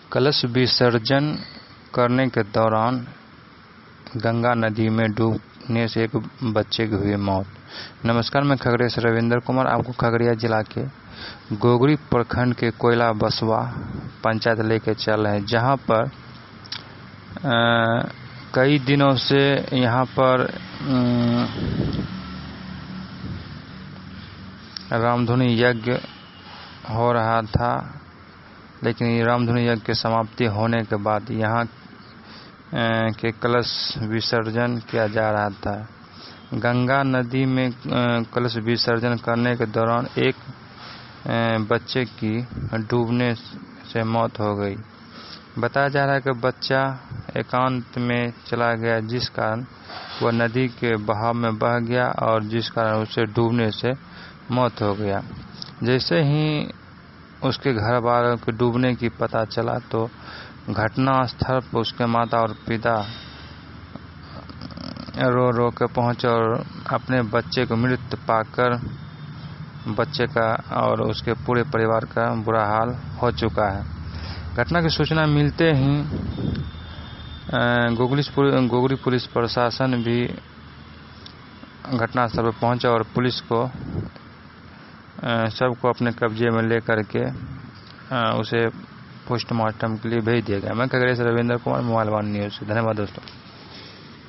कलश विसर्जन करने के दौरान गंगा नदी में डूबने से एक बच्चे की हुई मौत। नमस्कार, मैं खगड़िया से रविंद्र कुमार आपको खगड़िया जिला के गोगरी प्रखंड के कोयला बसवा पंचायत लेके चल रहे हैं, जहां पर कई दिनों से यहां पर रामधुनी यज्ञ हो रहा था। लेकिन रामधुनी यज्ञ की समाप्ति होने के बाद यहाँ के कलश विसर्जन किया जा रहा था। गंगा नदी में कलश विसर्जन करने के दौरान एक बच्चे की डूबने से मौत हो गई। बताया जा रहा है कि बच्चा एकांत में चला गया, जिस कारण वह नदी के बहाव में बह गया और जिस कारण उसे डूबने से मौत हो गया। जैसे ही उसके घर वालों के डूबने की पता चला तो घटना स्थल पर उसके माता और पिता रो रो के पहुंचे और अपने बच्चे को मृत पाकर बच्चे का और उसके पूरे परिवार का बुरा हाल हो चुका है। घटना की सूचना मिलते ही गोगरी पुलिस प्रशासन भी घटनास्थल पर पहुंचा और पुलिस को सबको अपने कब्जे में लेकर के उसे पोस्टमार्टम के लिए भेज दिया गया। मैं खगड़िया से Ravindra Kumar, mobile one news. धन्यवाद दोस्तों।